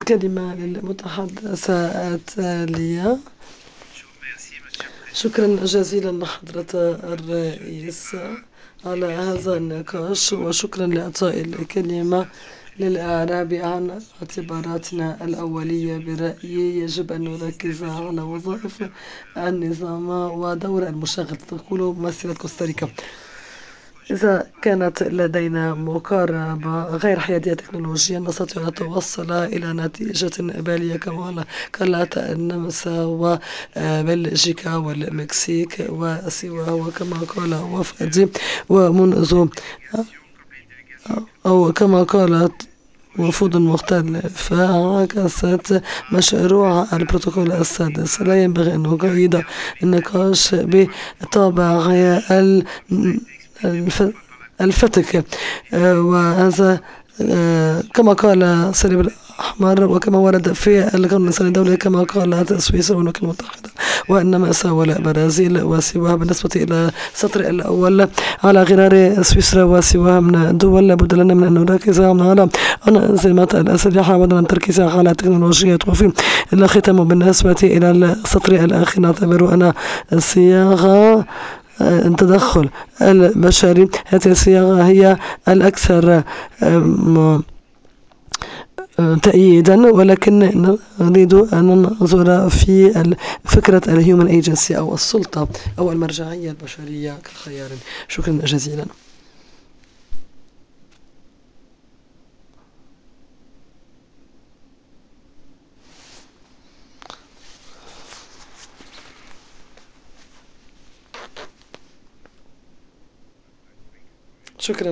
كلمة للمتحدثة التالية. شكرا جزيلا لحضرة الرئيس على هذا النقاش، وشكرا لإعطاء الكلمة للإعراب عن اعتباراتنا الأولية برأيي. يجب أن نركز على وظائف النظام ودور المشغل. تقول ممثلة كوستاريكا: إذا كانت لدينا مقاربة غير حيادية تكنولوجيا نستطيع أن نتوصل إلى نتيجة بالية، كما قالت النمسا وبلجيكا والمكسيك وسواها. وكما قال وفدي ومنذ أو كما قالت وفود مختلفة عكست مشروع البروتوكول السادس. لا ينبغي أن نقيد النقاش بطابع الفتك، وهذا كما قال صليب الأحمر وكما ورد في القانون الإنساني الدولي، كما قالت سويسرا والولايات المتحدة وإنما سوى البرازيل وسواها. بالنسبة إلى السطر الأول على غرار سويسرا وسواها من الدول، لابد لنا من أن نركز على أنظمة الأسلحة بدلا من التركيز على التكنولوجيا. وفي الختام بالنسبة إلى السطر الأخير نعتبر أن الصياغة التدخل البشري، هذه الصياغة هي الأكثر تأييدا، ولكن نريد أن ننظر في فكرة الهيومن ايجنسي أو السلطة أو المرجعية البشرية كخيار. شكرا جزيلا. شكرا.